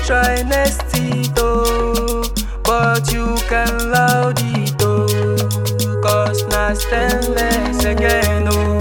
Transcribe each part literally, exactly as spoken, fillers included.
try next it oh, but you can loud it oh, cause na stainless again oh.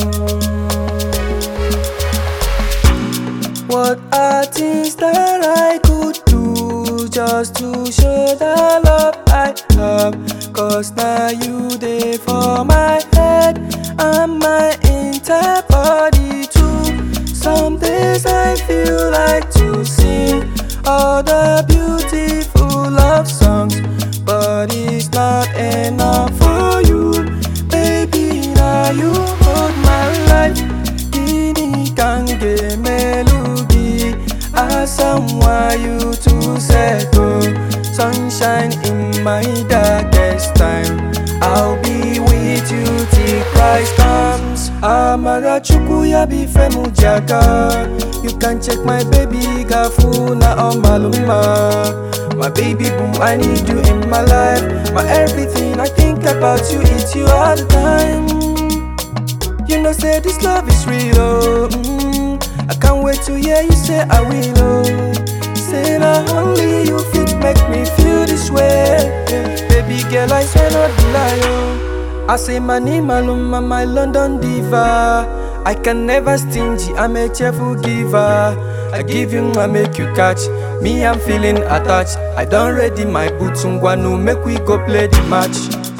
What are things that I could do just to show the love I have? Cause now you there for my head and my entire body too. Some days I feel like to sing all the beautiful love songs, but it's not enough for you. Baby, now you hold my life. Kini kange melugi asamwa you to settle. Sunshine in my darkest time, I'll be with you till Christ comes. Amara chuku ya bife mujaga. You can check my baby gafuna or maluma. My baby boo, I need you in my life. My everything, I think about you, it's you all the time. You know say this love is real oh. mm. I can't wait to hear you say I will oh. Say that only you fit make me feel this way. Baby girl, I swear not the lie oh. I say my name Maluma, my London diva. I can never stingy, I'm a cheerful giver. I give you, I make you catch. Me, I'm feeling attached. I done ready my boots, Ngwanu, make we go play the match.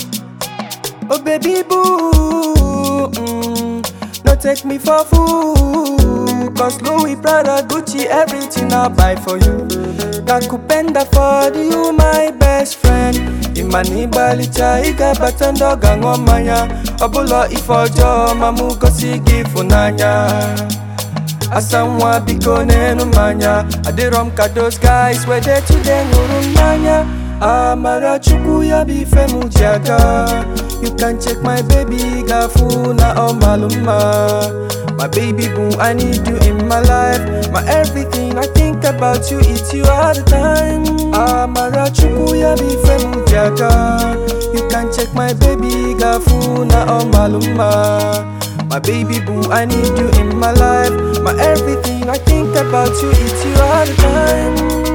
Oh baby boo, mm, no take me for fool. Cause Louis, Prada, Gucci, everything I'll buy for you. Kakupenda for you, my best friend. Imani balicha iga batando gangomanya. Obulo ifojo mamu gosi gifunanya. Asamwa biko nenu manya. Adirom kados guys where they today ngurumanya. Amara chuku ya bife mujaga. You can check my baby gafuna or maluma. My baby boo, I need you in my life. My everything, I think about you, it's you all the time. Amara chuku ya bife mujaga. You can check my baby gafuna or maluma. My baby boo, I need you in my life. My everything, I think about you, it's you all the time.